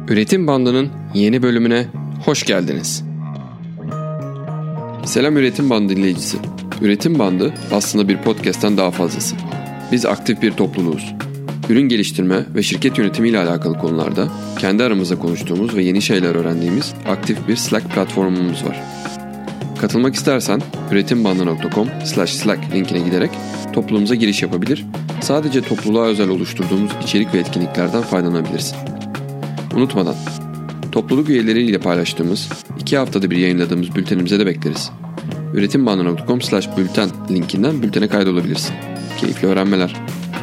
Üretim Bandı'nın yeni bölümüne hoş geldiniz. Selam Üretim Bandı dinleyicisi. Üretim Bandı aslında bir podcast'ten daha fazlası. Biz aktif bir topluluğuz. Ürün geliştirme ve şirket yönetimi ile alakalı konularda kendi aramızda konuştuğumuz ve yeni şeyler öğrendiğimiz aktif bir Slack platformumuz var. Katılmak istersen üretimbandı.com/slack linkine giderek topluluğumuza giriş yapabilir, sadece topluluğa özel oluşturduğumuz içerik ve etkinliklerden faydalanabilirsin. Unutmadan, topluluk üyeleriyle paylaştığımız 2 haftada bir yayınladığımız bültenimize de bekleriz. üretimbandı.com/bülten linkinden bültene kaydolabilirsin. Keyifli öğrenmeler.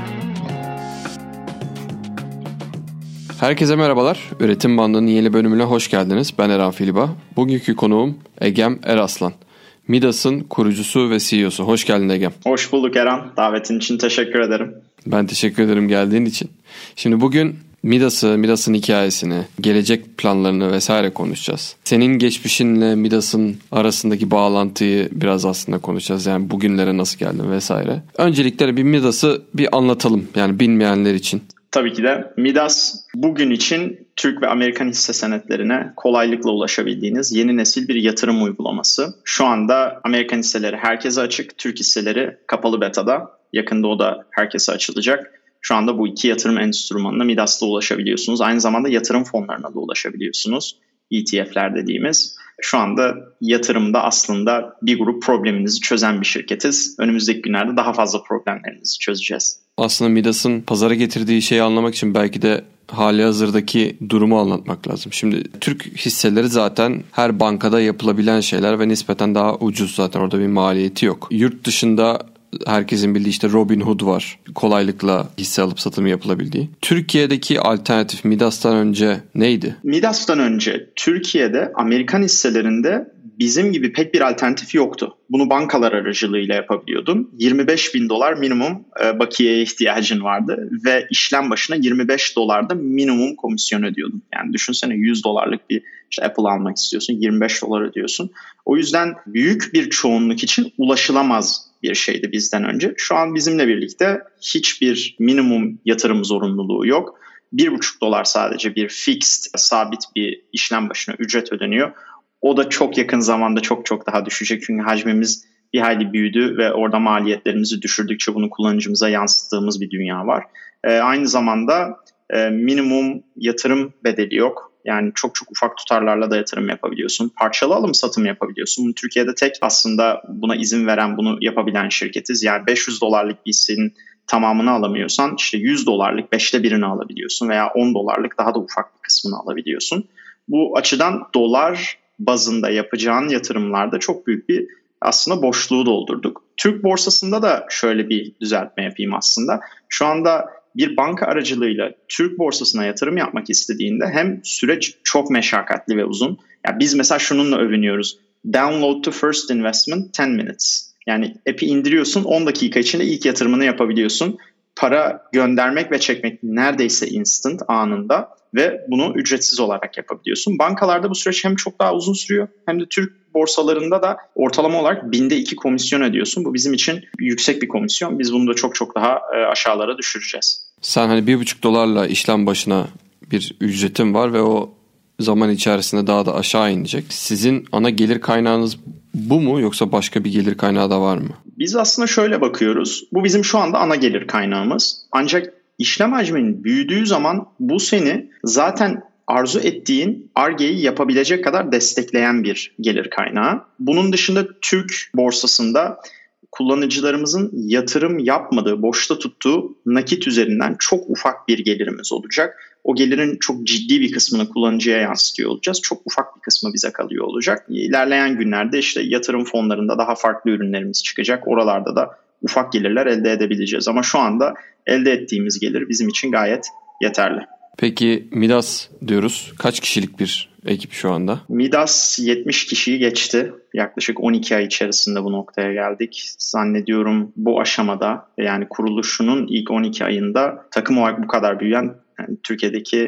Herkese merhabalar. Üretim Bandı'nın yeni bölümüne hoş geldiniz. Ben Eren Filiba. Bugünkü konuğum Egem Eraslan. Midas'ın kurucusu ve CEO'su. Hoş geldin Egem. Hoş bulduk Eren. Davetin için teşekkür ederim. Ben teşekkür ederim geldiğin için. Şimdi bugün Midas'ın hikayesini, gelecek planlarını vesaire konuşacağız. Senin geçmişinle Midas'ın arasındaki bağlantıyı biraz aslında konuşacağız. Yani bugünlere nasıl geldin vesaire. Öncelikle bir Midas'ı bir anlatalım. Yani bilmeyenler için. Tabii ki de Midas bugün için Türk ve Amerikan hisse senetlerine kolaylıkla ulaşabildiğiniz yeni nesil bir yatırım uygulaması. Şu anda Amerikan hisseleri herkese açık, Türk hisseleri kapalı beta'da. Yakında o da herkese açılacak. Şu anda bu iki yatırım enstrümanına Midas'ta ulaşabiliyorsunuz. Aynı zamanda yatırım fonlarına da ulaşabiliyorsunuz. ETF'ler dediğimiz. Şu anda yatırımda aslında bir grup probleminizi çözen bir şirketiz. Önümüzdeki günlerde daha fazla problemlerinizi çözeceğiz. Aslında Midas'ın pazara getirdiği şeyi anlamak için belki de hali hazırdaki durumu anlatmak lazım. Şimdi Türk hisseleri zaten her bankada yapılabilen şeyler ve nispeten daha ucuz, zaten orada bir maliyeti yok. Yurt dışında herkesin bildiği işte Robinhood var. Kolaylıkla hisse alıp satımı yapılabildiği. Türkiye'deki alternatif Midas'tan önce neydi? Midas'tan önce Türkiye'de Amerikan hisselerinde bizim gibi pek bir alternatif yoktu. Bunu bankalar aracılığıyla yapabiliyordun. $25.000 minimum bakiyeye ihtiyacın vardı ve işlem başına $25 da minimum komisyon ödüyordun. Yani düşünsene $100 bir Apple almak istiyorsun, $25 ödüyorsun. O yüzden büyük bir çoğunluk için ulaşılamaz bir şeydi bizden önce. Şu an bizimle birlikte hiçbir minimum yatırım zorunluluğu yok. $1,5 sadece bir fixed, sabit bir işlem başına ücret ödeniyor. O da çok yakın zamanda çok daha düşecek. Çünkü hacmimiz bir hayli büyüdü ve orada maliyetlerimizi düşürdükçe bunu kullanıcımıza yansıttığımız bir dünya var. Aynı zamanda minimum yatırım bedeli yok. Yani çok ufak tutarlarla da yatırım yapabiliyorsun. Parçalı alım satım yapabiliyorsun. Bunu Türkiye'de tek aslında buna izin veren, bunu yapabilen şirketiz. Yani $500 bir hissenin tamamını alamıyorsan işte $100 5'te birini alabiliyorsun veya $10 daha da ufak bir kısmını alabiliyorsun. Bu açıdan dolar bazında yapacağın yatırımlarda çok büyük bir aslında boşluğu doldurduk. Türk borsasında da şöyle bir düzeltme yapayım aslında. Şu anda bir banka aracılığıyla Türk borsasına yatırım yapmak istediğinde hem süreç çok meşakkatli ve uzun. Yani biz mesela şununla övünüyoruz. Download to first investment 10 minutes. Yani app'i indiriyorsun, 10 dakika içinde ilk yatırımını yapabiliyorsun. Para göndermek ve çekmek neredeyse instant, anında ve bunu ücretsiz olarak yapabiliyorsun. Bankalarda bu süreç hem çok daha uzun sürüyor hem de Türk borsalarında da ortalama olarak 2 komisyon ödüyorsun. Bu bizim için yüksek bir komisyon. Biz bunu da çok daha aşağılara düşüreceğiz. Sen hani $1,5 işlem başına bir ücretim var ve o zaman içerisinde daha da aşağı inecek. Sizin ana gelir kaynağınız bu mu, yoksa başka bir gelir kaynağı da var mı? Biz aslında şöyle bakıyoruz. Bu bizim şu anda ana gelir kaynağımız. Ancak işlem hacminin büyüdüğü zaman bu seni zaten arzu ettiğin Ar-Ge'yi yapabilecek kadar destekleyen bir gelir kaynağı. Bunun dışında Türk borsasında kullanıcılarımızın yatırım yapmadığı, boşta tuttuğu nakit üzerinden çok ufak bir gelirimiz olacak. O gelirin çok ciddi bir kısmını kullanıcıya yansıtıyor olacağız. Çok ufak bir kısmı bize kalıyor olacak. İlerleyen günlerde işte yatırım fonlarında daha farklı ürünlerimiz çıkacak. Oralarda da ufak gelirler elde edebileceğiz. Ama şu anda elde ettiğimiz gelir bizim için gayet yeterli. Peki Midas diyoruz. Kaç kişilik bir ekip şu anda? Midas 70 kişiyi geçti. Yaklaşık 12 ay içerisinde bu noktaya geldik. Zannediyorum bu aşamada, yani kuruluşunun ilk 12 ayında takım olarak bu kadar büyüyen, yani Türkiye'deki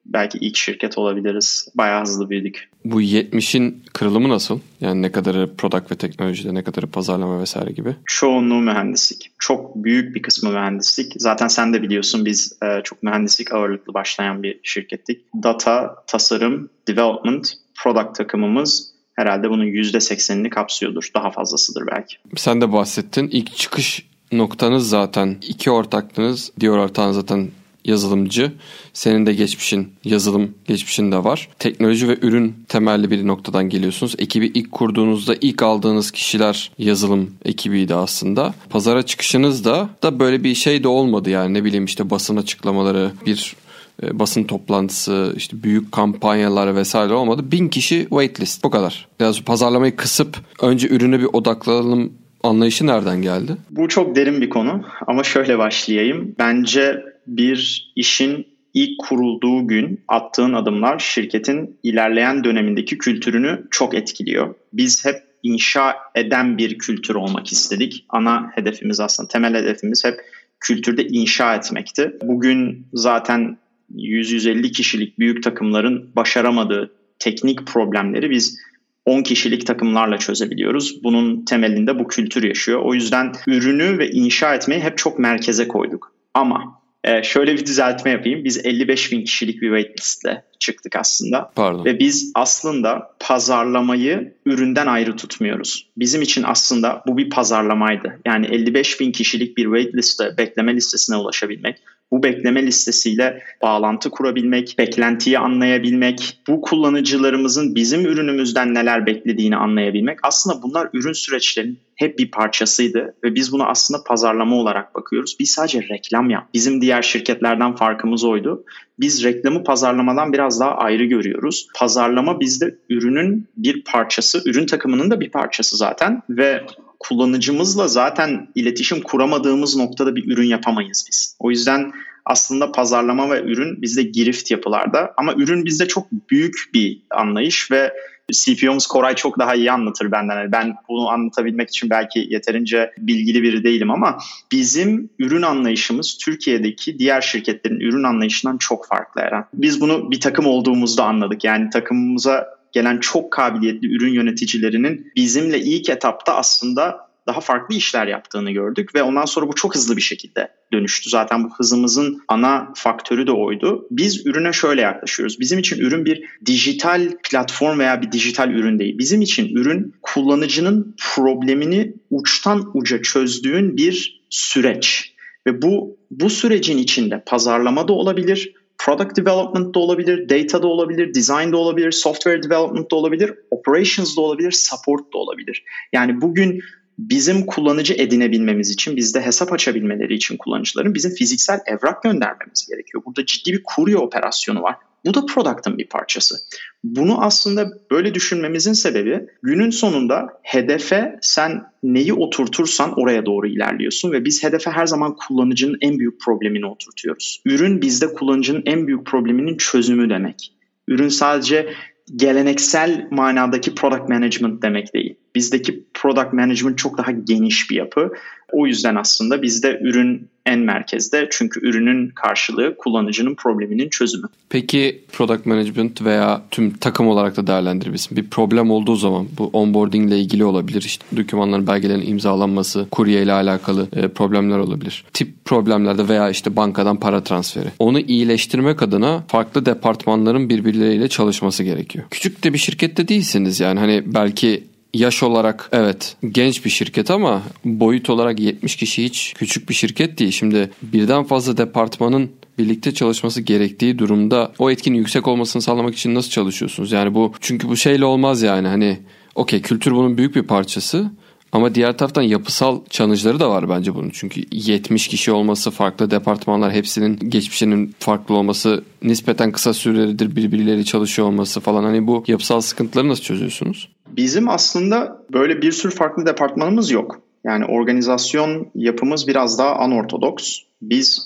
belki ilk şirket olabiliriz. Bayağı hızlı büyüdük. Bu 70'in kırılımı nasıl? Yani ne kadarı product ve teknolojide, ne kadarı pazarlama vesaire gibi? Çoğunluğu mühendislik. Çok büyük bir kısmı mühendislik. Zaten sen de biliyorsun biz çok mühendislik ağırlıklı başlayan bir şirkettik. Data, tasarım, development, product takımımız herhalde bunun %80'ini kapsıyordur. Daha fazlasıdır belki. Sen de bahsettin. İlk çıkış noktanız zaten 2 ortaklığınız. Diğer ortağın zaten yazılımcı. Senin de yazılım geçmişin de var. Teknoloji ve ürün temelli bir noktadan geliyorsunuz. Ekibi ilk kurduğunuzda ilk aldığınız kişiler yazılım ekibiydi aslında. Pazara çıkışınız da böyle bir şey de olmadı yani, ne bileyim işte basın açıklamaları, bir basın toplantısı, işte büyük kampanyalar vesaire olmadı. 1000 kişi waitlist, bu kadar. Biraz pazarlamayı kısıp önce ürüne bir odaklanalım anlayışı nereden geldi? Bu çok derin bir konu ama şöyle başlayayım. Bence bir işin ilk kurulduğu gün attığın adımlar şirketin ilerleyen dönemindeki kültürünü çok etkiliyor. Biz hep inşa eden bir kültür olmak istedik. Ana hedefimiz, aslında temel hedefimiz hep kültürde inşa etmekti. Bugün zaten 100-150 kişilik büyük takımların başaramadığı teknik problemleri biz 10 kişilik takımlarla çözebiliyoruz. Bunun temelinde bu kültür yaşıyor. O yüzden ürünü ve inşa etmeyi hep çok merkeze koyduk. Ama şöyle bir düzeltme yapayım. Biz 55.000 kişilik bir waitlistle çıktık aslında. Pardon. Ve biz aslında pazarlamayı üründen ayrı tutmuyoruz. Bizim için aslında bu bir pazarlamaydı. Yani 55.000 kişilik bir waitliste, bekleme listesine ulaşabilmek, bu bekleme listesiyle bağlantı kurabilmek, beklentiyi anlayabilmek, bu kullanıcılarımızın bizim ürünümüzden neler beklediğini anlayabilmek, aslında bunlar ürün süreçlerinin hep bir parçasıydı ve biz bunu aslında pazarlama olarak bakıyoruz. Biz sadece reklam yap. Bizim diğer şirketlerden farkımız oydu. Biz reklamı pazarlamadan biraz daha ayrı görüyoruz. Pazarlama bizde ürünün bir parçası, ürün takımının da bir parçası zaten ve kullanıcımızla zaten iletişim kuramadığımız noktada bir ürün yapamayız biz. O yüzden aslında pazarlama ve ürün bizde girift yapılarda, ama ürün bizde çok büyük bir anlayış ve CPO'muz Koray çok daha iyi anlatır benden. Yani ben bunu anlatabilmek için belki yeterince bilgili biri değilim ama bizim ürün anlayışımız Türkiye'deki diğer şirketlerin ürün anlayışından çok farklı Eren. Biz bunu bir takım olduğumuzda anladık. Yani takımımıza gelen çok kabiliyetli ürün yöneticilerinin bizimle ilk etapta aslında daha farklı işler yaptığını gördük ve ondan sonra bu çok hızlı bir şekilde dönüştü. Zaten bu hızımızın ana faktörü de oydu. Biz ürüne şöyle yaklaşıyoruz. Bizim için ürün bir dijital platform veya bir dijital ürün değil. Bizim için ürün kullanıcının problemini uçtan uca çözdüğün bir süreç. Ve bu sürecin içinde pazarlama da olabilir, product development da olabilir, data da olabilir, design da olabilir, software development da olabilir, operations da olabilir, support da olabilir. Yani bugün bizim kullanıcı edinebilmemiz için, bizde hesap açabilmeleri için kullanıcıların bizim fiziksel evrak göndermemiz gerekiyor. Burada ciddi bir kurye operasyonu var. Bu da product'ın bir parçası. Bunu aslında böyle düşünmemizin sebebi, günün sonunda hedefe sen neyi oturtursan oraya doğru ilerliyorsun ve biz hedefe her zaman kullanıcının en büyük problemini oturtuyoruz. Ürün bizde kullanıcının en büyük probleminin çözümü demek. Ürün sadece geleneksel manadaki product management demek değil. Bizdeki product management çok daha geniş bir yapı. O yüzden aslında bizde ürün en merkezde. Çünkü ürünün karşılığı kullanıcının probleminin çözümü. Peki product management veya tüm takım olarak da değerlendirebilirsin. Bir problem olduğu zaman bu onboarding ile ilgili olabilir. İşte dokümanların, belgelerin imzalanması, kurye ile alakalı problemler olabilir. Tip problemlerde veya işte bankadan para transferi. Onu iyileştirmek adına farklı departmanların birbirleriyle çalışması gerekiyor. Küçük de bir şirkette değilsiniz yani. Hani belki yaş olarak evet genç bir şirket ama boyut olarak 70 kişi hiç küçük bir şirket değil. Şimdi birden fazla departmanın birlikte çalışması gerektiği durumda o etkinin yüksek olmasını sağlamak için nasıl çalışıyorsunuz? Yani çünkü bu şeyle olmaz yani, hani okey, kültür bunun büyük bir parçası ama diğer taraftan yapısal challenge'ları da var bence bunun. Çünkü 70 kişi olması, farklı departmanlar, hepsinin geçmişinin farklı olması, nispeten kısa süredir birbirleriyle çalışıyor olması falan, hani bu yapısal sıkıntıları nasıl çözüyorsunuz? Bizim aslında böyle bir sürü farklı departmanımız yok. Yani organizasyon yapımız biraz daha unortodoks. Biz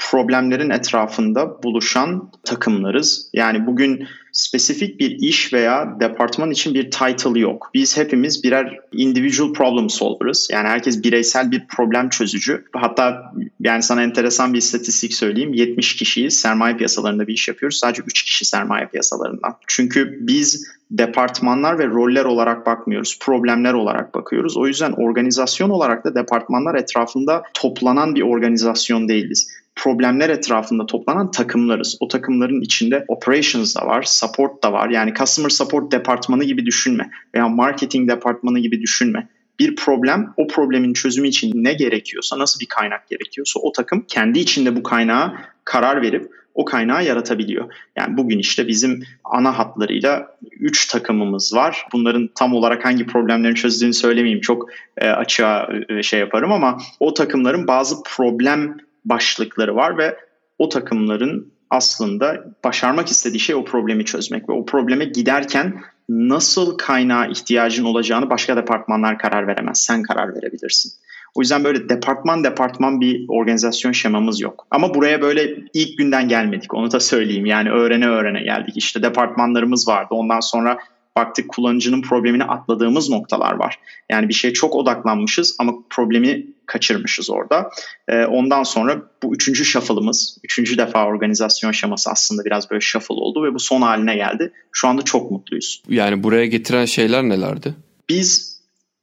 problemlerin etrafında buluşan takımlarız. Yani bugün spesifik bir iş veya departman için bir title yok. Biz hepimiz birer individual problem solver'ız. Yani herkes bireysel bir problem çözücü. Hatta yani sana enteresan bir istatistik söyleyeyim. 70 kişiyiz. Sermaye piyasalarında bir iş yapıyoruz. Sadece 3 kişi sermaye piyasalarından. Çünkü biz departmanlar ve roller olarak bakmıyoruz. Problemler olarak bakıyoruz. O yüzden organizasyon olarak da departmanlar etrafında toplanan bir organizasyon değiliz. Problemler etrafında toplanan takımlarız. O takımların içinde operations da var, support da var. Yani customer support departmanı gibi düşünme veya marketing departmanı gibi düşünme. Bir problem, o problemin çözümü için ne gerekiyorsa, nasıl bir kaynak gerekiyorsa o takım kendi içinde bu kaynağa karar verip o kaynağı yaratabiliyor. Yani bugün işte bizim ana hatlarıyla 3 takımımız var. Bunların tam olarak hangi problemlerin çözdüğünü söylemeyeyim. Çok açığa şey yaparım ama o takımların bazı problem başlıkları var ve o takımların aslında başarmak istediği şey o problemi çözmek ve o probleme giderken nasıl kaynağa ihtiyacın olacağını başka departmanlar karar veremez. Sen karar verebilirsin. O yüzden böyle departman bir organizasyon şemamız yok. Ama buraya böyle ilk günden gelmedik. Onu da söyleyeyim. Yani öğrene geldik. İşte departmanlarımız vardı. Ondan sonra baktık kullanıcının problemini atladığımız noktalar var. Yani bir şeye çok odaklanmışız ama problemi kaçırmışız orada. Ondan sonra bu 3. shuffle'ımız, 3. defa organizasyon şeması aslında biraz böyle shuffle oldu ve bu son haline geldi. Şu anda çok mutluyuz. Yani buraya getiren şeyler nelerdi? Biz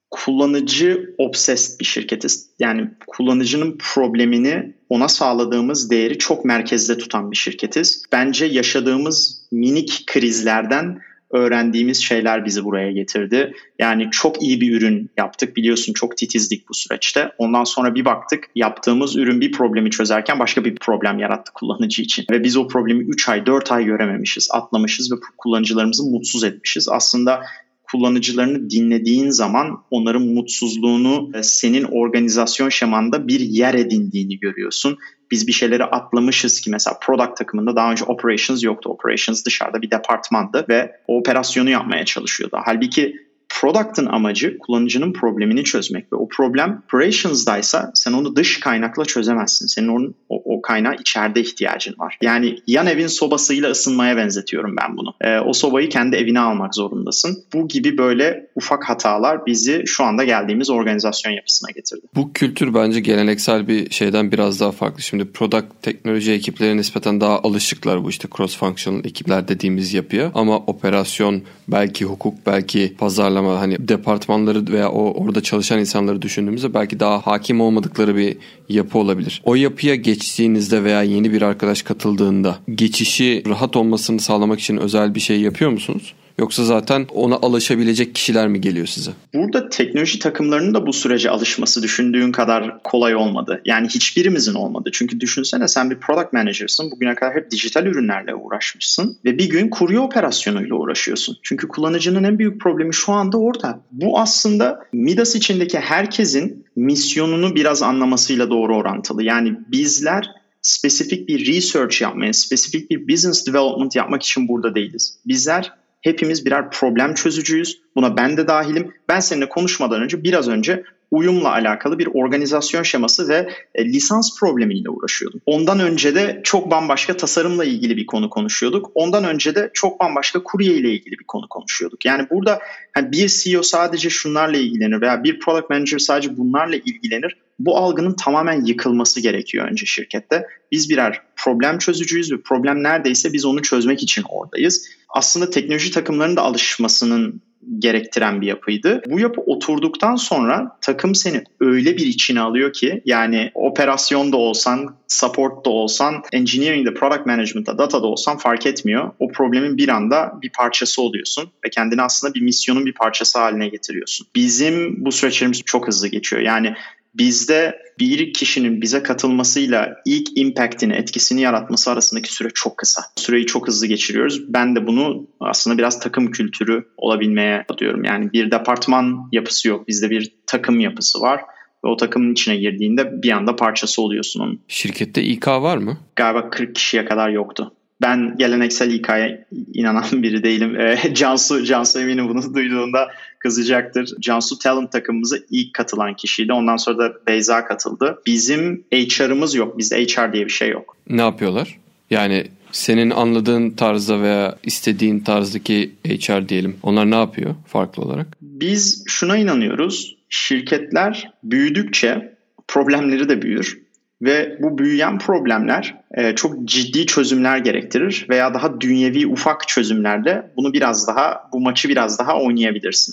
kullanıcı obsessed bir şirketiz. Yani kullanıcının problemini, ona sağladığımız değeri çok merkezde tutan bir şirketiz. Bence yaşadığımız minik krizlerden öğrendiğimiz şeyler bizi buraya getirdi. Yani çok iyi bir ürün yaptık. Biliyorsun çok titizdik bu süreçte. Ondan sonra bir baktık yaptığımız ürün bir problemi çözerken başka bir problem yarattı kullanıcı için. Ve biz o problemi 3 ay 4 ay görememişiz, atlamışız ve kullanıcılarımızı mutsuz etmişiz. Aslında kullanıcılarını dinlediğin zaman onların mutsuzluğunu senin organizasyon şemanda bir yer edindiğini görüyorsun. Biz bir şeyleri atlamışız ki mesela product takımında daha önce operations yoktu. Operations dışarıda bir departmandı ve o operasyonu yapmaya çalışıyordu. Halbuki product'ın amacı kullanıcının problemini çözmek ve o problem operations'daysa sen onu dış kaynakla çözemezsin. Senin onun o kaynağa içeride ihtiyacın var. Yani yan evin sobasıyla ısınmaya benzetiyorum ben bunu. O sobayı kendi evine almak zorundasın. Bu gibi böyle ufak hatalar bizi şu anda geldiğimiz organizasyon yapısına getirdi. Bu kültür bence geleneksel bir şeyden biraz daha farklı. Şimdi product teknoloji ekipleri nispeten daha alışıklar bu işte cross functional ekipler dediğimiz yapıya. Ama operasyon, belki hukuk, belki pazarlama, hani departmanları veya orada çalışan insanları düşündüğümüzde belki daha hakim olmadıkları bir yapı olabilir. O yapıya geçtiğinizde veya yeni bir arkadaş katıldığında geçişi rahat olmasını sağlamak için özel bir şey yapıyor musunuz? Yoksa zaten ona alışabilecek kişiler mi geliyor size? Burada teknoloji takımlarının da bu sürece alışması düşündüğün kadar kolay olmadı. Yani hiçbirimizin olmadı. Çünkü düşünsene sen bir product manager'sın. Bugüne kadar hep dijital ürünlerle uğraşmışsın. Ve bir gün kurye operasyonuyla uğraşıyorsun. Çünkü kullanıcının en büyük problemi şu anda orada. Bu aslında Midas içindeki herkesin misyonunu biraz anlamasıyla doğru orantılı. Yani bizler spesifik bir research yapmaya, spesifik bir business development yapmak için burada değiliz. Bizler hepimiz birer problem çözücüyüz. Buna ben de dahilim. Ben seninle konuşmadan önce biraz önce uyumla alakalı bir organizasyon şeması ve lisans problemiyle uğraşıyordum. Ondan önce de çok bambaşka tasarımla ilgili bir konu konuşuyorduk. Ondan önce de çok bambaşka kurye ile ilgili bir konu konuşuyorduk. Yani burada bir CEO sadece şunlarla ilgilenir veya bir product manager sadece bunlarla ilgilenir. Bu algının tamamen yıkılması gerekiyor önce şirkette. Biz birer problem çözücüyüz ve problem neredeyse biz onu çözmek için oradayız. Aslında teknoloji takımlarının da alışmasının gerektiren bir yapıydı. Bu yapı oturduktan sonra takım seni öyle bir içine alıyor ki yani operasyonda olsan, support'ta olsan, engineering'de, product management'ta, data'da olsan fark etmiyor. O problemin bir anda bir parçası oluyorsun ve kendini aslında bir misyonun bir parçası haline getiriyorsun. Bizim bu süreçlerimiz çok hızlı geçiyor. Yani bizde bir kişinin bize katılmasıyla ilk impact'ini, etkisini yaratması arasındaki süre çok kısa. Süreyi çok hızlı geçiriyoruz. Ben de bunu aslında biraz takım kültürü olabilmeye adıyorum. Yani bir departman yapısı yok. Bizde bir takım yapısı var. Ve o takımın içine girdiğinde bir anda parçası oluyorsun onun. Şirkette İK var mı? Galiba 40 kişiye kadar yoktu. Ben geleneksel İK'ya inanan biri değilim. Cansu eminim bunu duyduğunda kızacaktır. Cansu Talent takımımıza ilk katılan kişiydi. Ondan sonra da Beyza katıldı. Bizim HR'ımız yok. Bizde HR diye bir şey yok. Ne yapıyorlar? Yani senin anladığın tarzda veya istediğin tarzdaki HR diyelim. Onlar ne yapıyor farklı olarak? Biz şuna inanıyoruz. Şirketler büyüdükçe problemleri de büyür. Ve bu büyüyen problemler çok ciddi çözümler gerektirir veya daha dünyevi ufak çözümlerle bu maçı biraz daha oynayabilirsin.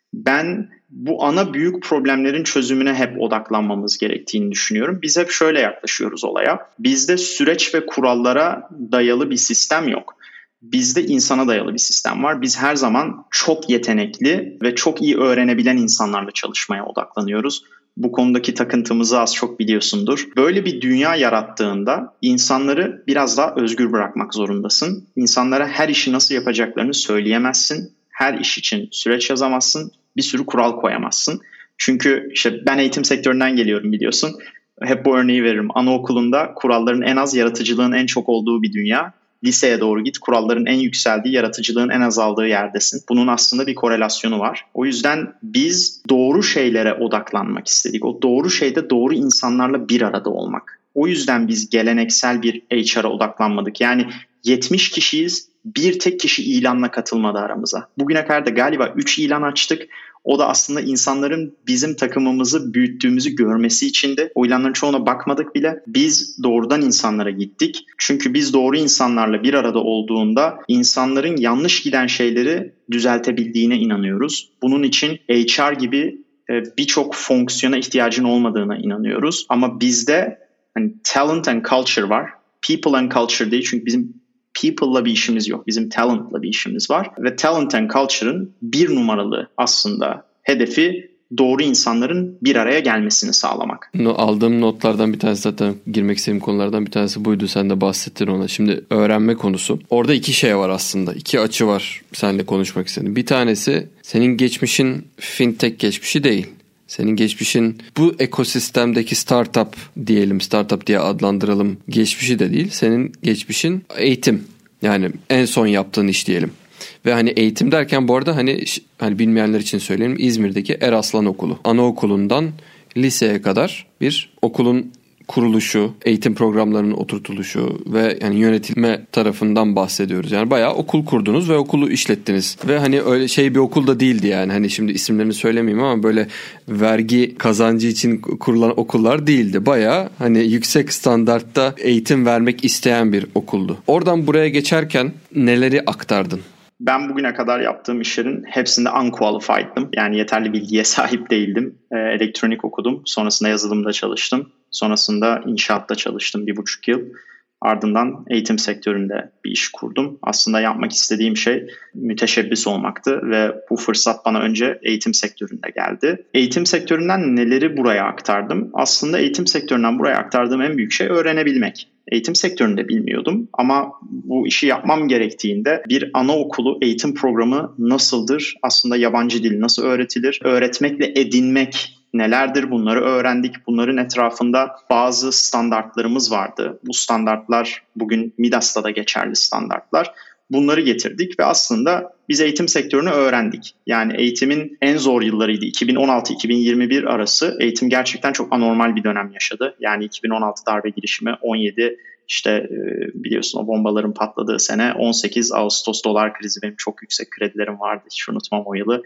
Ben bu ana büyük problemlerin çözümüne hep odaklanmamız gerektiğini düşünüyorum. Biz hep şöyle yaklaşıyoruz olaya. Bizde süreç ve kurallara dayalı bir sistem yok. Bizde insana dayalı bir sistem var. Biz her zaman çok yetenekli ve çok iyi öğrenebilen insanlarla çalışmaya odaklanıyoruz. Bu konudaki takıntımızı az çok biliyorsundur. Böyle bir dünya yarattığında insanları biraz daha özgür bırakmak zorundasın. İnsanlara her işi nasıl yapacaklarını söyleyemezsin. Her iş için süreç yazamazsın. Bir sürü kural koyamazsın. Çünkü ben eğitim sektöründen geliyorum biliyorsun. Hep bu örneği veririm. Anaokulunda kuralların en az, yaratıcılığın en çok olduğu bir dünya. Liseye doğru git, kuralların en yükseldiği, yaratıcılığın en azaldığı yerdesin. Bunun aslında bir korelasyonu var. O yüzden biz doğru şeylere odaklanmak istedik. O doğru şeyde doğru insanlarla bir arada olmak. O yüzden biz geleneksel bir HR'a odaklanmadık. Yani 70 kişiyiz, bir tek kişi ilanla katılmadı aramıza. Bugüne kadar da galiba 3 ilan açtık. O da aslında insanların bizim takımımızı büyüttüğümüzü görmesi içindi. O ilanların çoğuna bakmadık bile. Biz doğrudan insanlara gittik. Çünkü biz doğru insanlarla bir arada olduğunda insanların yanlış giden şeyleri düzeltebildiğine inanıyoruz. Bunun için HR gibi birçok fonksiyona ihtiyacın olmadığına inanıyoruz. Ama bizde talent and culture var. People and culture değil, çünkü bizim people'la bir işimiz yok. Bizim talent'la bir işimiz var. Ve talent and culture'ın bir numaralı aslında hedefi doğru insanların bir araya gelmesini sağlamak. Aldığım notlardan bir tanesi, zaten girmek istediğim konulardan bir tanesi buydu. Sen de bahsettin ona. Şimdi öğrenme konusu. Orada iki şey var aslında. İki açı var seninle konuşmak istedim. Bir tanesi senin geçmişin fintech geçmişi değil. Senin geçmişin bu ekosistemdeki startup diye adlandıralım geçmişi de değil. Senin geçmişin eğitim. Yani en son yaptığın iş diyelim. Ve hani eğitim derken bu arada hani bilmeyenler için söyleyeyim, İzmir'deki Eraslan Okulu. Anaokulundan liseye kadar bir okulun kuruluşu, eğitim programlarının oturtuluşu ve yani yönetilme tarafından bahsediyoruz. Yani bayağı okul kurdunuz ve okulu işlettiniz. Ve hani öyle bir okul da değildi yani. Hani şimdi isimlerini söylemeyeyim ama böyle vergi kazancı için kurulan okullar değildi. Bayağı hani yüksek standartta eğitim vermek isteyen bir okuldu. Oradan buraya geçerken neleri aktardın? Ben bugüne kadar yaptığım işlerin hepsinde unqualified'dım. Yani yeterli bilgiye sahip değildim. Elektronik okudum. Sonrasında yazılımda çalıştım. Sonrasında inşaatta çalıştım 1,5 yıl. Ardından eğitim sektöründe bir iş kurdum. Aslında yapmak istediğim şey müteşebbis olmaktı ve bu fırsat bana önce eğitim sektöründe geldi. Eğitim sektöründen neleri buraya aktardım? Aslında eğitim sektöründen buraya aktardığım en büyük şey öğrenebilmek. Eğitim sektöründe bilmiyordum ama bu işi yapmam gerektiğinde bir anaokulu eğitim programı nasıldır? Aslında yabancı dil nasıl öğretilir? Öğretmekle edinmek nelerdir? Bunları öğrendik. Bunların etrafında bazı standartlarımız vardı. Bu standartlar bugün Midas'ta da geçerli standartlar. Bunları getirdik ve aslında biz eğitim sektörünü öğrendik. Yani eğitimin en zor yıllarıydı. 2016-2021 arası eğitim gerçekten çok anormal bir dönem yaşadı. Yani 2016 darbe girişimi, 17 biliyorsun o bombaların patladığı sene, 18 Ağustos dolar krizi, benim çok yüksek kredilerim vardı, hiç unutmam o yılı.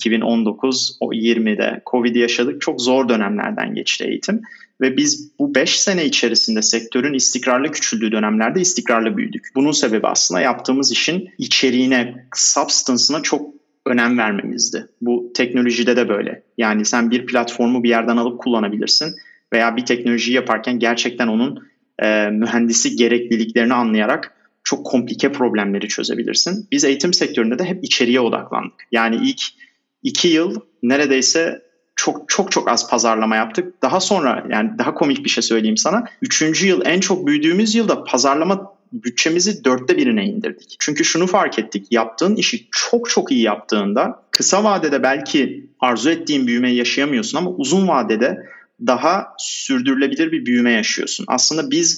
2019 o 20'de Covid'i yaşadık. Çok zor dönemlerden geçti eğitim. Ve biz bu 5 sene içerisinde sektörün istikrarlı küçüldüğü dönemlerde istikrarlı büyüdük. Bunun sebebi aslında yaptığımız işin içeriğine, substance'ına çok önem vermemizdi. Bu teknolojide de böyle. Yani sen bir platformu bir yerden alıp kullanabilirsin veya bir teknolojiyi yaparken gerçekten onun mühendislik gerekliliklerini anlayarak çok komplike problemleri çözebilirsin. Biz eğitim sektöründe de hep içeriye odaklandık. Yani ilk 2 yıl neredeyse çok az pazarlama yaptık. Daha sonra, yani daha komik bir şey söyleyeyim sana. 3. yıl, en çok büyüdüğümüz yılda pazarlama bütçemizi 1/4'e indirdik. Çünkü şunu fark ettik. Yaptığın işi çok iyi yaptığında kısa vadede belki arzu ettiğin büyümeyi yaşayamıyorsun ama uzun vadede daha sürdürülebilir bir büyüme yaşıyorsun. Aslında biz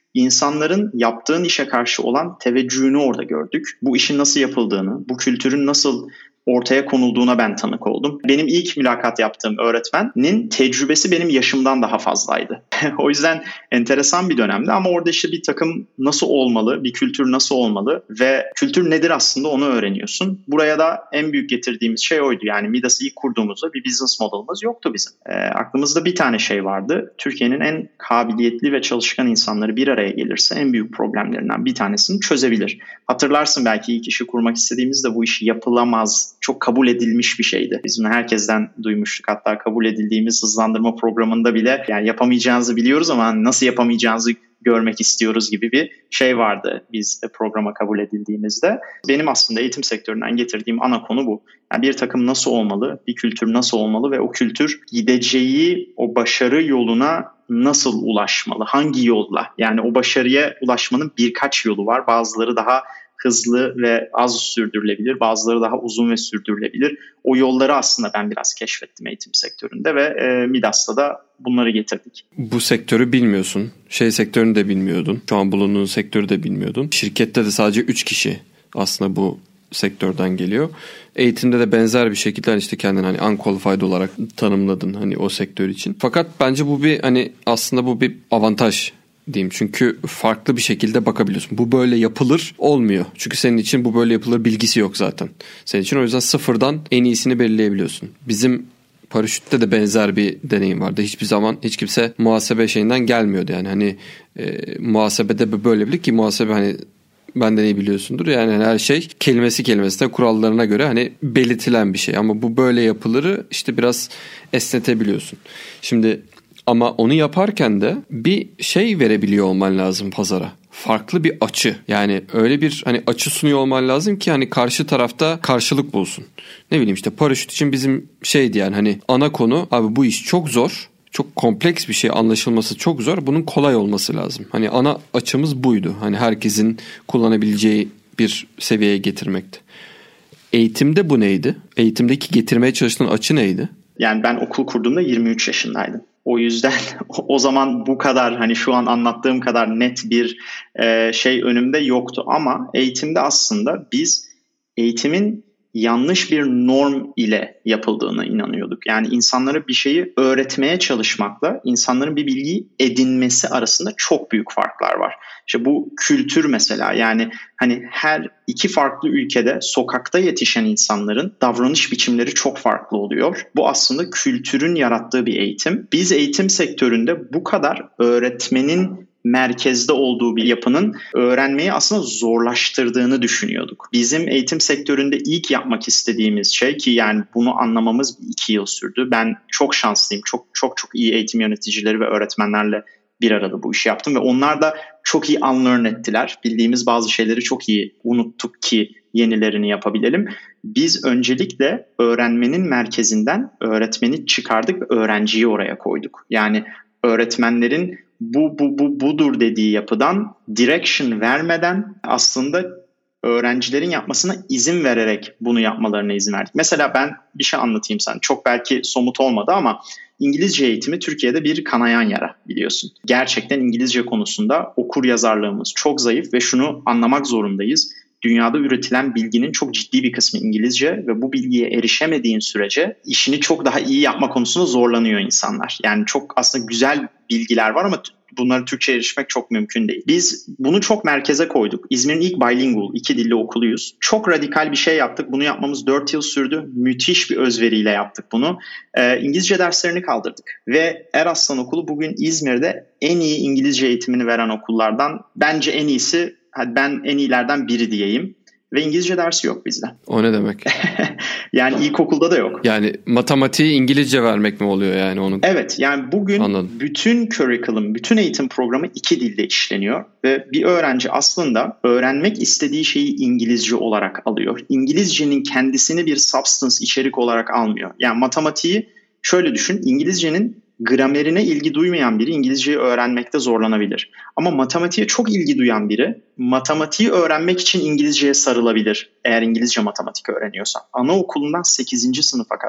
insanların yaptığın işe karşı olan teveccühünü orada gördük. Bu işin nasıl yapıldığını, bu kültürün nasıl ortaya konulduğuna ben tanık oldum. Benim ilk mülakat yaptığım öğretmenin tecrübesi benim yaşımdan daha fazlaydı. O yüzden enteresan bir dönemdi ama orada işte bir takım nasıl olmalı, bir kültür nasıl olmalı ve kültür nedir aslında onu öğreniyorsun. Buraya da en büyük getirdiğimiz şey oydu. Yani Midas'ı ilk kurduğumuzda bir business model'ımız yoktu bizim. Aklımızda bir tane şey vardı. Türkiye'nin en kabiliyetli ve çalışkan insanları bir araya gelirse en büyük problemlerinden bir tanesini çözebilir. Hatırlarsın belki ilk işi kurmak istediğimizde bu iş yapılamaz, çok kabul edilmiş bir şeydi. Biz bunu herkesten duymuştuk. Hatta kabul edildiğimiz hızlandırma programında bile yani yapamayacağınızı biliyoruz ama nasıl yapamayacağınızı görmek istiyoruz gibi bir şey vardı biz programa kabul edildiğimizde. Benim aslında eğitim sektöründen getirdiğim ana konu bu. Yani bir takım nasıl olmalı, bir kültür nasıl olmalı ve o kültür gideceği o başarı yoluna nasıl ulaşmalı, hangi yolla? Yani o başarıya ulaşmanın birkaç yolu var. Bazıları daha hızlı ve az sürdürülebilir, bazıları daha uzun ve sürdürülebilir. O yolları aslında ben biraz keşfettim eğitim sektöründe ve Midas'ta da bunları getirdik. Bu sektörü bilmiyorsun. Sektörünü de bilmiyordun. Şu an bulunduğun sektörü de bilmiyordun. Şirkette de sadece 3 kişi aslında bu sektörden geliyor. Eğitimde de benzer bir şekilde işte kendini hani unqualified olarak tanımladın hani o sektör için. Fakat bence bu bir aslında bu bir avantaj diyeyim. Çünkü farklı bir şekilde bakabiliyorsun. Bu böyle yapılır olmuyor. Çünkü senin için bu böyle yapılır bilgisi yok zaten. Senin için o yüzden sıfırdan en iyisini belirleyebiliyorsun. Bizim paraşütte de benzer bir deneyim vardı. Hiçbir zaman hiç kimse muhasebe şeyinden gelmiyordu. Yani muhasebede böyle bilir ki muhasebe benden iyi biliyorsundur. Yani her şey kelimesine kurallarına göre belirtilen bir şey. Ama bu böyle yapılırı işte biraz esnetebiliyorsun. Şimdi ama onu yaparken de bir şey verebiliyor olman lazım pazara. Farklı bir açı. Yani öyle bir açı sunuyor olman lazım ki karşı tarafta karşılık bulsun. Ne bileyim işte paraşüt için bizim şeydi yani ana konu abi bu iş çok zor. Çok kompleks bir şey, anlaşılması çok zor. Bunun kolay olması lazım. Ana açımız buydu. Herkesin kullanabileceği bir seviyeye getirmekti. Eğitimde bu neydi? Eğitimdeki getirmeye çalıştığın açı neydi? Yani ben okul kurduğumda 23 yaşındaydım. O yüzden o zaman bu kadar şu an anlattığım kadar net bir şey önümde yoktu. Ama eğitimde aslında biz eğitimin yanlış bir norm ile yapıldığına inanıyorduk. Yani insanlara bir şeyi öğretmeye çalışmakla insanların bir bilgiyi edinmesi arasında çok büyük farklar var. İşte bu kültür mesela yani her iki farklı ülkede sokakta yetişen insanların davranış biçimleri çok farklı oluyor. Bu aslında kültürün yarattığı bir eğitim. Biz eğitim sektöründe bu kadar öğretmenin merkezde olduğu bir yapının öğrenmeyi aslında zorlaştırdığını düşünüyorduk. Bizim eğitim sektöründe ilk yapmak istediğimiz şey ki yani bunu anlamamız 2 yıl sürdü. Ben çok şanslıyım. Çok iyi eğitim yöneticileri ve öğretmenlerle bir arada bu işi yaptım ve onlar da çok iyi unlearn ettiler. Bildiğimiz bazı şeyleri çok iyi unuttuk ki yenilerini yapabilelim. Biz öncelikle öğrenmenin merkezinden öğretmeni çıkardık ve öğrenciyi oraya koyduk. Yani öğretmenlerin budur dediği yapıdan direction vermeden aslında öğrencilerin yapmasına izin vererek bunu yapmalarına izin verdik. Mesela ben bir şey anlatayım sana. Çok belki somut olmadı ama İngilizce eğitimi Türkiye'de bir kanayan yara biliyorsun. Gerçekten İngilizce konusunda okur yazarlığımız çok zayıf ve şunu anlamak zorundayız. Dünyada üretilen bilginin çok ciddi bir kısmı İngilizce ve bu bilgiye erişemediğin sürece işini çok daha iyi yapma konusunda zorlanıyor insanlar. Yani çok aslında güzel bilgiler var ama bunları Türkçe'ye erişmek çok mümkün değil. Biz bunu çok merkeze koyduk. İzmir'in ilk bilingual, 2 dilli okuluyuz. Çok radikal bir şey yaptık. Bunu yapmamız 4 yıl sürdü. Müthiş bir özveriyle yaptık bunu. İngilizce derslerini kaldırdık. Ve Eraslan Okulu bugün İzmir'de en iyi İngilizce eğitimini veren okullardan bence en iyisi, ben en iyilerden biri diyeyim. Ve İngilizce dersi yok bizde. O ne demek? Yani ilkokulda da yok. Yani matematiği İngilizce vermek mi oluyor yani onun? Evet yani bugün Anladım. Bütün curriculum, bütün eğitim programı 2 dilde işleniyor. Ve bir öğrenci aslında öğrenmek istediği şeyi İngilizce olarak alıyor. İngilizcenin kendisini bir substance, içerik olarak almıyor. Yani matematiği şöyle düşün, İngilizcenin gramerine ilgi duymayan biri İngilizceyi öğrenmekte zorlanabilir. Ama matematiğe çok ilgi duyan biri matematiği öğrenmek için İngilizceye sarılabilir eğer İngilizce matematik öğreniyorsa. Anaokulundan 8. sınıfa kadar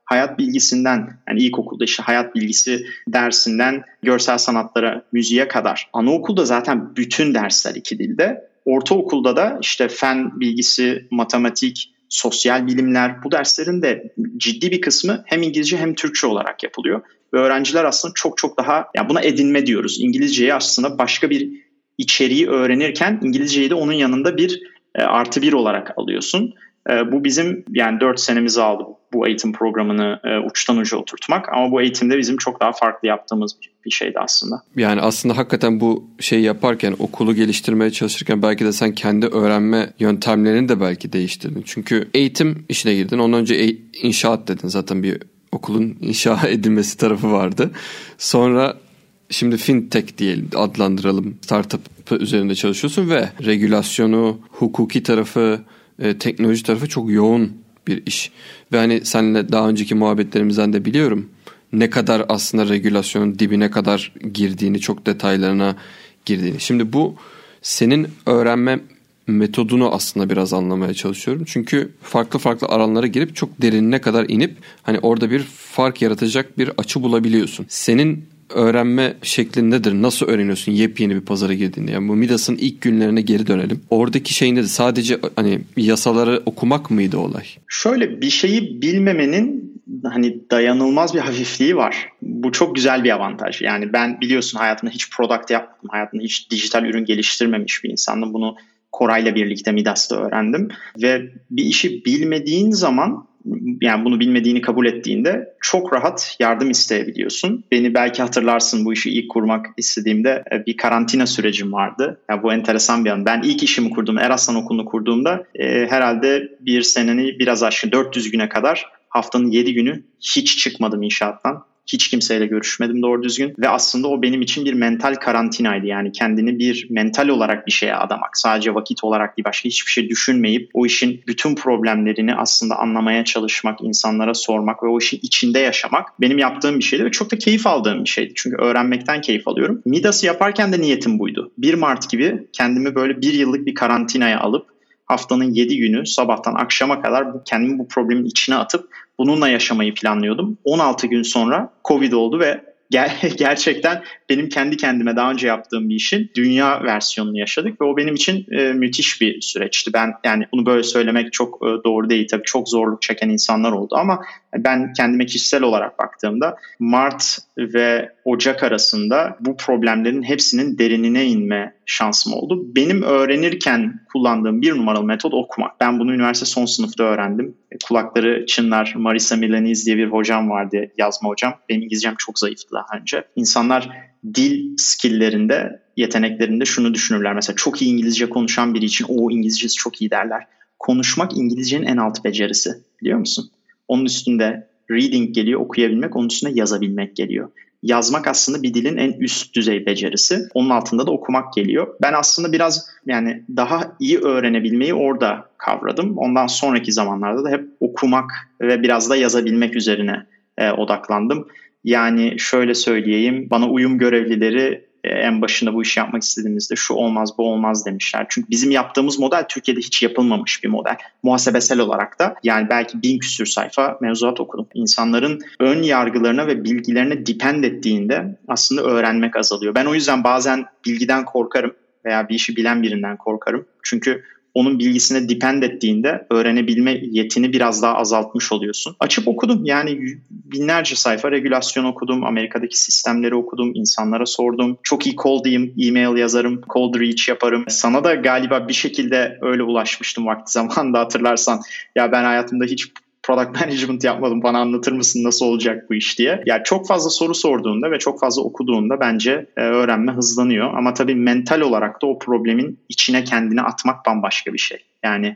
hayat bilgisinden, yani ilkokulda işte hayat bilgisi dersinden görsel sanatlara, müziğe kadar. Anaokulda zaten bütün dersler 2 dilde. Ortaokulda da işte fen bilgisi, matematik, sosyal bilimler, bu derslerin de ciddi bir kısmı hem İngilizce hem Türkçe olarak yapılıyor. Ve öğrenciler aslında çok çok daha, yani buna edinme diyoruz. İngilizceyi aslında başka bir içeriği öğrenirken İngilizceyi de onun yanında bir artı bir olarak alıyorsun. Bu bizim yani 4 senemizi aldı bu eğitim programını uçtan uca oturtmak. Ama bu eğitimde bizim çok daha farklı yaptığımız bir şeydi aslında. Yani aslında hakikaten bu şeyi yaparken, okulu geliştirmeye çalışırken belki de sen kendi öğrenme yöntemlerini de belki değiştirdin. Çünkü eğitim işine girdin. Ondan önce inşaat dedin. Zaten bir okulun inşa edilmesi tarafı vardı. Sonra şimdi fintech diye adlandıralım, startup üzerinde çalışıyorsun ve regülasyonu, hukuki tarafı, teknoloji tarafı çok yoğun bir iş. Ve hani seninle daha önceki muhabbetlerimizden de biliyorum ne kadar aslında regülasyonun dibine kadar girdiğini, çok detaylarına girdiğini. Şimdi bu senin öğrenme metodunu aslında biraz anlamaya çalışıyorum. Çünkü farklı farklı alanlara girip çok derinine kadar inip hani orada bir fark yaratacak bir açı bulabiliyorsun. Senin öğrenme şeklin nedir? Nasıl öğreniyorsun yepyeni bir pazara girdiğinde? Yani bu Midas'ın ilk günlerine geri dönelim. Oradaki şey nedir? Sadece hani yasaları okumak mıydı olay? Şöyle, bir şeyi bilmemenin hani dayanılmaz bir hafifliği var. Bu çok güzel bir avantaj. Yani ben biliyorsun hayatımda hiç product yapmadım. Hayatımda hiç dijital ürün geliştirmemiş bir insandım. Bunu Koray'la birlikte Midas'ta öğrendim. Ve bir işi bilmediğin zaman, yani bunu bilmediğini kabul ettiğinde çok rahat yardım isteyebiliyorsun. Beni belki hatırlarsın, bu işi ilk kurmak istediğimde bir karantina sürecim vardı. Yani bu enteresan bir an. Ben ilk işimi kurduğum, Eraslan Okulu'nu kurduğumda herhalde bir senenin biraz aşkın 400 güne kadar haftanın 7 günü hiç çıkmadım inşaattan. Hiç kimseyle görüşmedim doğru düzgün ve aslında o benim için bir mental karantinaydı. Yani kendini bir mental olarak bir şeye adamak, sadece vakit olarak değil, başka hiçbir şey düşünmeyip o işin bütün problemlerini aslında anlamaya çalışmak, insanlara sormak ve o işin içinde yaşamak benim yaptığım bir şeydi ve çok da keyif aldığım bir şeydi. Çünkü öğrenmekten keyif alıyorum. Midas'ı yaparken de niyetim buydu. 1 Mart gibi kendimi böyle 1 yıllık bir karantinaya alıp haftanın 7 günü sabahtan akşama kadar kendimi bu problemin içine atıp bununla yaşamayı planlıyordum. 16 gün sonra Covid oldu ve gerçekten benim kendi kendime daha önce yaptığım bir işin dünya versiyonunu yaşadık ve o benim için müthiş bir süreçti. Ben yani bunu böyle söylemek çok doğru değil, tabii çok zorluk çeken insanlar oldu ama ben kendime kişisel olarak baktığımda Mart ve Ocak arasında bu problemlerin hepsinin derinine inme şansım oldu. Benim öğrenirken kullandığım bir numaralı metot okumak. Ben bunu üniversite son sınıfta öğrendim. Kulakları çınlar Marisa Milaniz diye bir hocam vardı, yazma hocam. Benim İngilizcem çok zayıftı daha önce. İnsanlar dil skilllerinde, yeteneklerinde şunu düşünürler. Mesela çok iyi İngilizce konuşan biri için o İngilizcesi çok iyi derler. Konuşmak İngilizcenin en alt becerisi, biliyor musun? Onun üstünde reading geliyor, okuyabilmek, onun üstünde yazabilmek geliyor. Yazmak aslında bir dilin en üst düzey becerisi. Onun altında da okumak geliyor. Ben aslında biraz yani daha iyi öğrenebilmeyi orada kavradım. Ondan sonraki zamanlarda da hep okumak ve biraz da yazabilmek üzerine odaklandım. Yani şöyle söyleyeyim, bana uyum görevlileri en başında bu işi yapmak istediğimizde şu olmaz bu olmaz demişler. Çünkü bizim yaptığımız model Türkiye'de hiç yapılmamış bir model. Muhasebesel olarak da yani belki 1000 küsür sayfa mevzuat okudum. İnsanların ön yargılarına ve bilgilerine depend ettiğinde aslında öğrenmek azalıyor. Ben o yüzden bazen bilgiden korkarım veya bir işi bilen birinden korkarım. Çünkü onun bilgisine depend ettiğinde öğrenebilme yetini biraz daha azaltmış oluyorsun. Açıp okudum, yani binlerce sayfa regülasyon okudum, Amerika'daki sistemleri okudum, insanlara sordum. Çok iyi cold e-mail yazarım, cold reach yaparım. Sana da galiba bir şekilde öyle ulaşmıştım vakti zamanında, hatırlarsan. Ya ben hayatımda hiç product management yapmadım, bana anlatır mısın nasıl olacak bu iş diye. Yani çok fazla soru sorduğunda ve çok fazla okuduğunda bence öğrenme hızlanıyor. Ama tabii mental olarak da o problemin içine kendini atmak bambaşka bir şey. Yani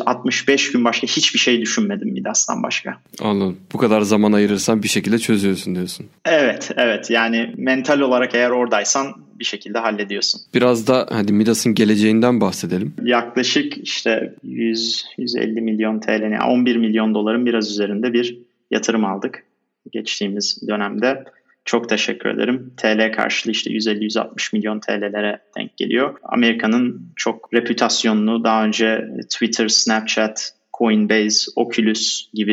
365 gün başka hiçbir şey düşünmedim Midas'tan başka. Anladım. Bu kadar zaman ayırırsan bir şekilde çözüyorsun diyorsun. Evet. Yani mental olarak eğer oradaysan bir şekilde hallediyorsun. Biraz da hadi Midas'ın geleceğinden bahsedelim. Yaklaşık işte 150 milyon TL'nin, yani 11 milyon doların biraz üzerinde bir yatırım aldık geçtiğimiz dönemde. Çok teşekkür ederim. TL karşılığı işte 150-160 milyon TL'lere denk geliyor. Amerika'nın çok reputasyonlu, daha önce Twitter, Snapchat, Coinbase, Oculus gibi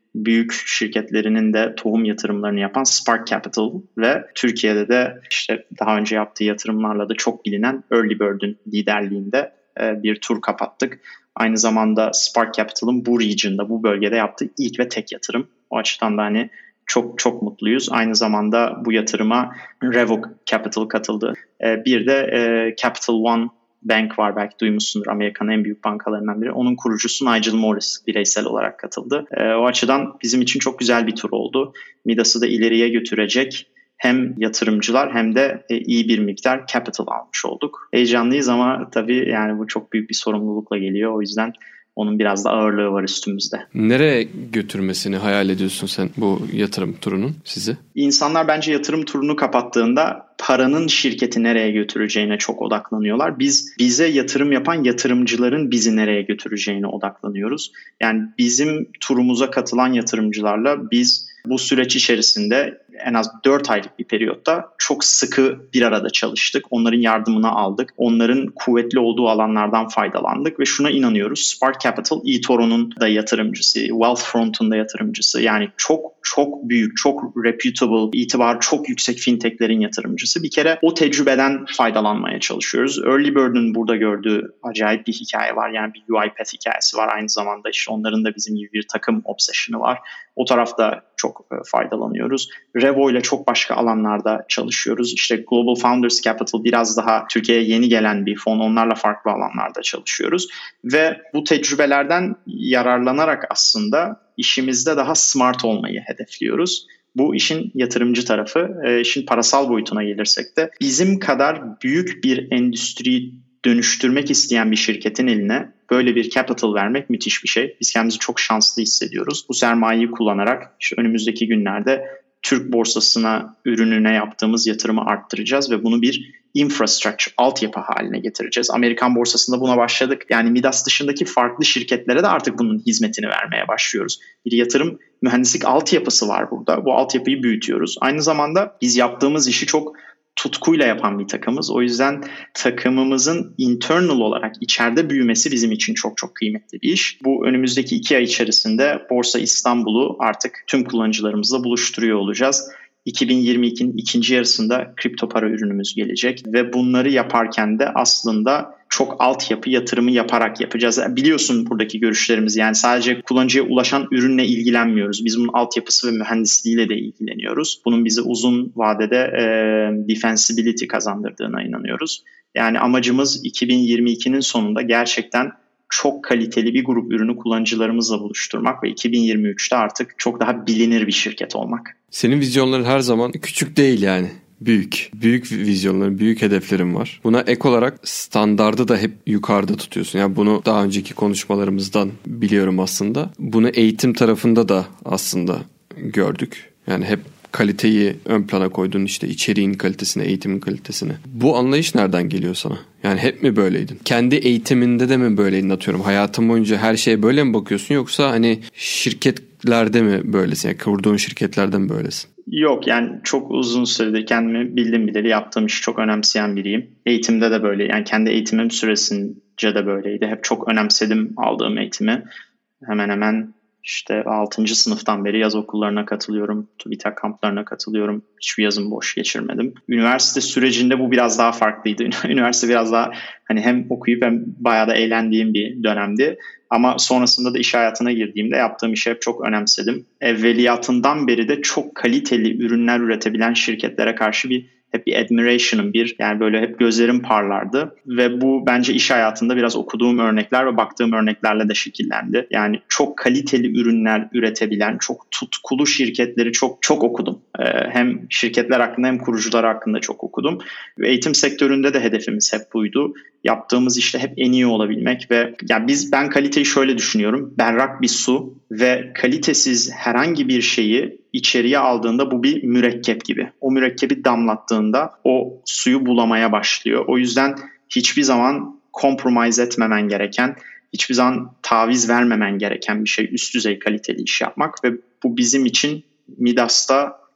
büyük şirketlerinin de tohum yatırımlarını yapan Spark Capital ve Türkiye'de de işte daha önce yaptığı yatırımlarla da çok bilinen Early Bird'ün liderliğinde bir tur kapattık. Aynı zamanda Spark Capital'ın bu region'da, bu bölgede yaptığı ilk ve tek yatırım. O açıdan da hani çok çok mutluyuz. Aynı zamanda bu yatırıma Revo Capital katıldı. Bir de Capital One Bank var, belki duymuşsundur, Amerika'nın en büyük bankalarından biri. Onun kurucusu Nigel Morris bireysel olarak katıldı. O açıdan bizim için çok güzel bir tur oldu. Midas'ı da ileriye götürecek hem yatırımcılar hem de iyi bir miktar capital almış olduk. Heyecanlıyız ama tabii yani bu çok büyük bir sorumlulukla geliyor. O yüzden onun biraz da ağırlığı var üstümüzde. Nereye götürmesini hayal ediyorsun sen bu yatırım turunun sizi? İnsanlar bence yatırım turunu kapattığında paranın şirketi nereye götüreceğine çok odaklanıyorlar. Bize yatırım yapan yatırımcıların bizi nereye götüreceğine odaklanıyoruz. Yani bizim turumuza katılan yatırımcılarla biz bu süreç içerisinde en az 4 aylık bir periyotta çok sıkı bir arada çalıştık. Onların yardımını aldık. Onların kuvvetli olduğu alanlardan faydalandık ve şuna inanıyoruz. Spark Capital, eToro'nun da yatırımcısı, Wealthfront'un da yatırımcısı. Yani çok çok büyük, çok reputable, itibarı çok yüksek fintechlerin yatırımcısı. Bir kere o tecrübeden faydalanmaya çalışıyoruz. Early Bird'ün burada gördüğü acayip bir hikaye var. Yani bir UiPath hikayesi var. Aynı zamanda işte onların da bizim gibi bir takım obsession'ı var. O tarafta çok faydalanıyoruz. Revo ile çok başka alanlarda çalışıyoruz. İşte Global Founders Capital biraz daha Türkiye'ye yeni gelen bir fon. Onlarla farklı alanlarda çalışıyoruz. Ve bu tecrübelerden yararlanarak aslında işimizde daha smart olmayı hedefliyoruz. Bu işin yatırımcı tarafı. İşin parasal boyutuna gelirsek de bizim kadar büyük bir endüstriyi dönüştürmek isteyen bir şirketin eline böyle bir capital vermek müthiş bir şey. Biz kendimizi çok şanslı hissediyoruz. Bu sermayeyi kullanarak işte önümüzdeki günlerde Türk borsasına, ürününe yaptığımız yatırımı arttıracağız ve bunu bir infrastructure, altyapı haline getireceğiz. Amerikan borsasında buna başladık. Yani Midas dışındaki farklı şirketlere de artık bunun hizmetini vermeye başlıyoruz. Bir yatırım mühendislik altyapısı var burada. Bu altyapıyı büyütüyoruz. Aynı zamanda biz yaptığımız işi çok tutkuyla yapan bir takımız. O yüzden takımımızın internal olarak içeride büyümesi bizim için çok çok kıymetli bir iş. Bu önümüzdeki 2 ay içerisinde Borsa İstanbul'u artık tüm kullanıcılarımızla buluşturuyor olacağız. 2022'nin ikinci yarısında kripto para ürünümüz gelecek ve bunları yaparken de aslında çok altyapı yatırımı yaparak yapacağız. Biliyorsun buradaki görüşlerimiz, yani sadece kullanıcıya ulaşan ürünle ilgilenmiyoruz. Biz bunun altyapısı ve mühendisliğiyle de ilgileniyoruz. Bunun bize uzun vadede defensibility kazandırdığına inanıyoruz. Yani amacımız 2022'nin sonunda gerçekten çok kaliteli bir grup ürünü kullanıcılarımızla buluşturmak ve 2023'te artık çok daha bilinir bir şirket olmak. Senin vizyonların her zaman küçük değil yani. Büyük. Büyük vizyonların, büyük hedeflerin var. Buna ek olarak standardı da hep yukarıda tutuyorsun. Yani bunu daha önceki konuşmalarımızdan biliyorum aslında. Bunu eğitim tarafında da aslında gördük. Yani hep kaliteyi ön plana koydun, işte içeriğin kalitesine, eğitimin kalitesine. Bu anlayış nereden geliyor sana? Yani hep mi böyleydin? Kendi eğitiminde de mi böyleydin, atıyorum? Hayatın boyunca her şeye böyle mi bakıyorsun, yoksa hani şirketlerde mi böylesin? Yani kurduğun şirketlerde mi böylesin? Yok, yani çok uzun süredir kendimi bildim bileli yaptığım işi çok önemseyen biriyim. Eğitimde de böyle, yani kendi eğitimim süresince de böyleydi. Hep çok önemsedim aldığım eğitimi. Hemen hemen işte 6. sınıftan beri yaz okullarına katılıyorum. TÜBİTAK kamplarına katılıyorum. Hiçbir yazım boş geçirmedim. Üniversite sürecinde bu biraz daha farklıydı. Üniversite biraz daha hani hem okuyup hem bayağı da eğlendiğim bir dönemdi. Ama sonrasında da iş hayatına girdiğimde yaptığım işi hep çok önemsedim. Evveliyatından beri de çok kaliteli ürünler üretebilen şirketlere karşı hep bir admiration'ım, yani böyle hep gözlerim parlardı ve bu bence iş hayatında biraz okuduğum örnekler ve baktığım örneklerle de şekillendi. Yani çok kaliteli ürünler üretebilen, çok tutkulu şirketleri çok okudum. Hem şirketler hakkında hem kurucular hakkında çok okudum. Eğitim sektöründe de hedefimiz hep buydu. Yaptığımız işte hep en iyi olabilmek ve yani ben kaliteyi şöyle düşünüyorum. Berrak bir su ve kalitesiz herhangi bir şeyi içeriye aldığında bu bir mürekkep gibi. O mürekkebi damlattığında o suyu bulamaya başlıyor. O yüzden hiçbir zaman compromise etmemen gereken, hiçbir zaman taviz vermemen gereken bir şey üst düzey kaliteli iş yapmak ve bu bizim için Midas'ta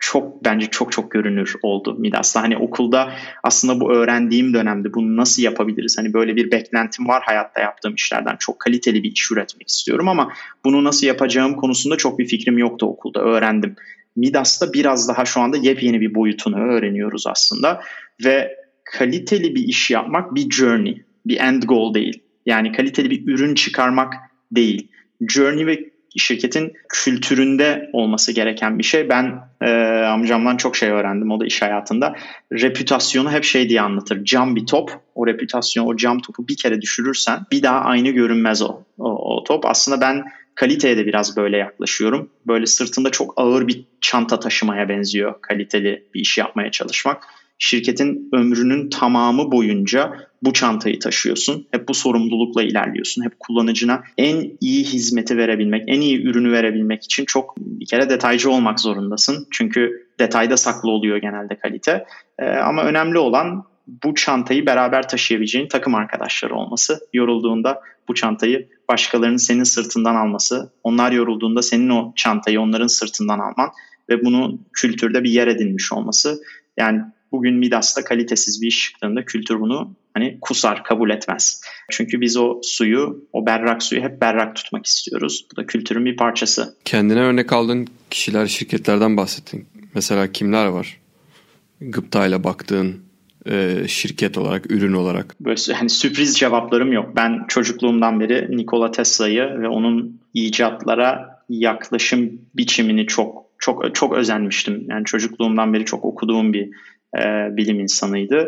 bence çok görünür oldu Midas'ta. Hani okulda aslında bu öğrendiğim dönemde bunu nasıl yapabiliriz? Hani böyle bir beklentim var hayatta yaptığım işlerden. Çok kaliteli bir iş üretmek istiyorum ama bunu nasıl yapacağım konusunda çok bir fikrim yoktu okulda. Öğrendim. Midas'ta biraz daha şu anda yepyeni bir boyutunu öğreniyoruz aslında ve kaliteli bir iş yapmak bir journey, bir end goal değil. Yani kaliteli bir ürün çıkarmak değil. Journey ve şirketin kültüründe olması gereken bir şey. Ben amcamdan çok şey öğrendim o da iş hayatında. Reputasyonu hep şey diye anlatır. Cam bir top. O reputasyon, o cam topu bir kere düşürürsen bir daha aynı görünmez o top. Aslında ben kaliteye de biraz böyle yaklaşıyorum. Böyle sırtında çok ağır bir çanta taşımaya benziyor kaliteli bir iş yapmaya çalışmak. Şirketin ömrünün tamamı boyunca bu çantayı taşıyorsun. Hep bu sorumlulukla ilerliyorsun. Hep kullanıcına en iyi hizmeti verebilmek, en iyi ürünü verebilmek için çok bir kere detaycı olmak zorundasın. Çünkü detayda saklı oluyor genelde kalite. Ama önemli olan bu çantayı beraber taşıyabileceğin takım arkadaşları olması. Yorulduğunda bu çantayı başkalarının senin sırtından alması. Onlar yorulduğunda senin o çantayı onların sırtından alman ve bunu kültürde bir yer edinmiş olması. Yani bugün Midas'ta kalitesiz bir iş çıktığında kültür bunu hani kusar, kabul etmez. Çünkü biz o suyu, o berrak suyu hep berrak tutmak istiyoruz. Bu da kültürün bir parçası. Kendine örnek aldığın kişiler, şirketlerden bahsettin. Mesela kimler var? Gıptayla baktığın şirket olarak, ürün olarak. Böyle hani sürpriz cevaplarım yok. Ben çocukluğumdan beri Nikola Tesla'yı ve onun icatlara yaklaşım biçimini çok özenmiştim. Yani çocukluğumdan beri çok okuduğum bir bilim insanıydı.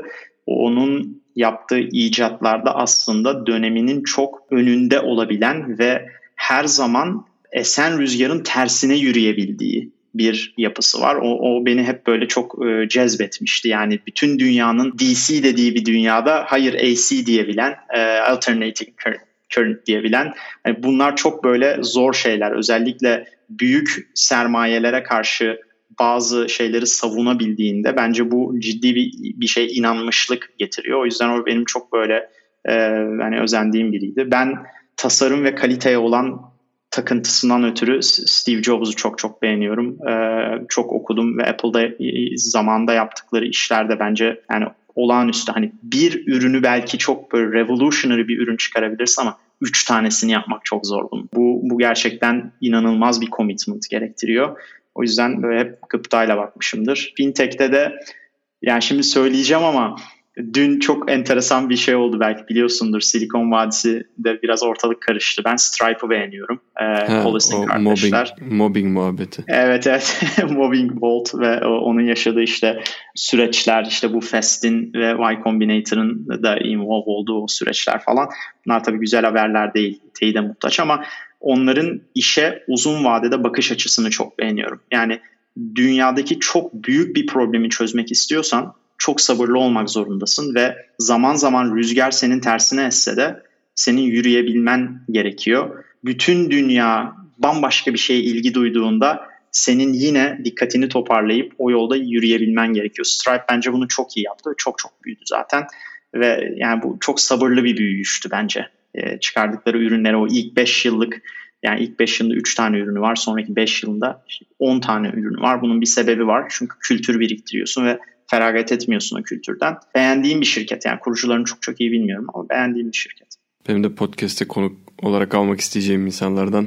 Onun yaptığı icatlarda aslında döneminin çok önünde olabilen ve her zaman esen rüzgarın tersine yürüyebildiği bir yapısı var. O beni hep böyle çok cezbetmişti. Yani bütün dünyanın DC dediği bir dünyada hayır AC diyebilen, alternating current diyebilen. Yani bunlar çok böyle zor şeyler. Özellikle büyük sermayelere karşı bazı şeyleri savunabildiğinde bence bu ciddi bir şey, inanmışlık getiriyor. O yüzden o benim çok böyle yani özendiğim biriydi. Ben tasarım ve kaliteye olan takıntısından ötürü Steve Jobs'u çok beğeniyorum. Çok okudum ve Apple'da zamanda yaptıkları işlerde bence yani olağanüstü. Hani bir ürünü belki çok böyle revolutionary bir ürün çıkarabilirsin ama 3 tanesini yapmak çok zor bunun. Bu gerçekten inanılmaz bir commitment gerektiriyor. O yüzden böyle hep gıptayla bakmışımdır. Fintech'te de yani şimdi söyleyeceğim ama dün çok enteresan bir şey oldu, belki biliyorsundur. Silikon Vadisi'de biraz ortalık karıştı. Ben Stripe'ı beğeniyorum. Policing kardeşler. Mobbing muhabbeti. Evet. Mobbing Bolt ve onun yaşadığı işte süreçler, işte bu Fast'in ve Y Combinator'ın da involve olduğu o süreçler falan. Bunlar tabii güzel haberler değil. Teyide muhtaç ama onların işe uzun vadede bakış açısını çok beğeniyorum. Yani dünyadaki çok büyük bir problemi çözmek istiyorsan çok sabırlı olmak zorundasın ve zaman zaman rüzgar senin tersine esse de senin yürüyebilmen gerekiyor. Bütün dünya bambaşka bir şeye ilgi duyduğunda senin yine dikkatini toparlayıp o yolda yürüyebilmen gerekiyor. Stripe bence bunu çok iyi yaptı ve çok büyüdü zaten. Ve yani bu çok sabırlı bir büyüyüştü bence. Çıkardıkları ürünlere o ilk 5 yıllık, yani ilk 5 yılında 3 tane ürünü var. Sonraki 5 yılında 10 tane ürünü var. Bunun bir sebebi var. Çünkü kültür biriktiriyorsun ve feragat etmiyorsun o kültürden. Beğendiğim bir şirket. Yani kurucularını çok iyi bilmiyorum ama beğendiğim bir şirket. Benim de podcast'te konuk olarak almak isteyeceğim insanlardan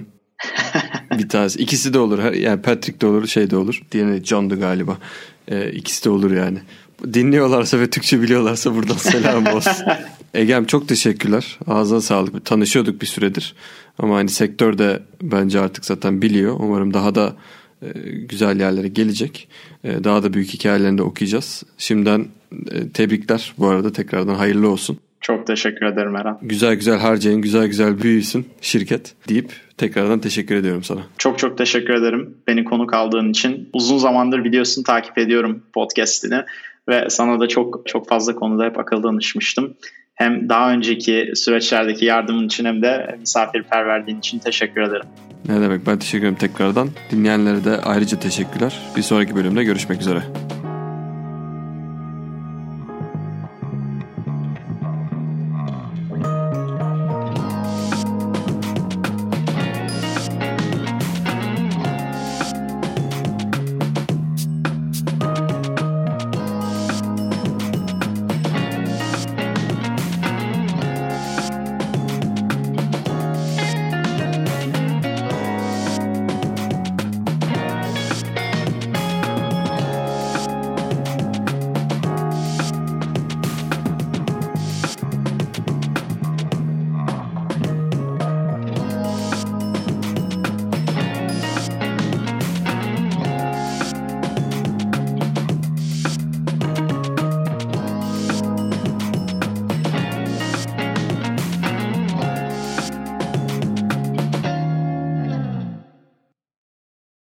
bir tanesi. İkisi de olur. Yani Patrick de olur, şey de olur. Diğeri John'du galiba. İkisi de olur yani. Dinliyorlarsa ve Türkçe biliyorlarsa buradan selam olsun. Egem çok teşekkürler. Ağzına sağlık. Tanışıyorduk bir süredir. Ama hani sektör de bence artık zaten biliyor. Umarım daha da güzel yerlere gelecek. Daha da büyük hikayelerini de okuyacağız. Şimdiden tebrikler. Bu arada tekrardan hayırlı olsun. Çok teşekkür ederim Eren. Güzel harcayın, güzel büyüsün şirket deyip tekrardan teşekkür ediyorum sana. Çok teşekkür ederim beni konuk aldığın için. Uzun zamandır biliyorsun takip ediyorum podcast'ini ve sana da çok fazla konuda hep akıl danışmıştım. Hem daha önceki süreçlerdeki yardımın için hem de misafirperverliğin için teşekkür ederim. Ne demek, ben teşekkür ederim tekrardan. Dinleyenlere de ayrıca teşekkürler. Bir sonraki bölümde görüşmek üzere.